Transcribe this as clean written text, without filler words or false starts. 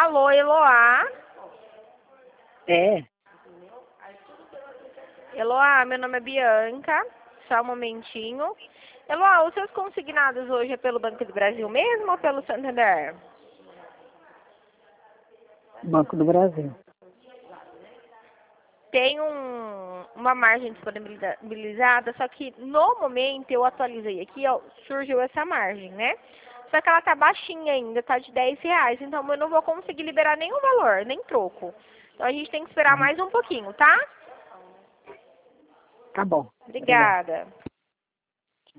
Alô, Eloá? É. Eloá, meu nome é Bianca. Só um momentinho. Eloá, os seus consignados hoje é pelo Banco do Brasil mesmo ou pelo Santander? Banco do Brasil. Tem uma margem disponibilizada, só que no momento eu atualizei aqui, ó, surgiu essa margem, né? Só que ela tá baixinha ainda, tá de R$ 10, então eu não vou conseguir liberar nenhum valor, nem troco. Então a gente tem que esperar mais um pouquinho, tá? Tá bom. Obrigada. Obrigada.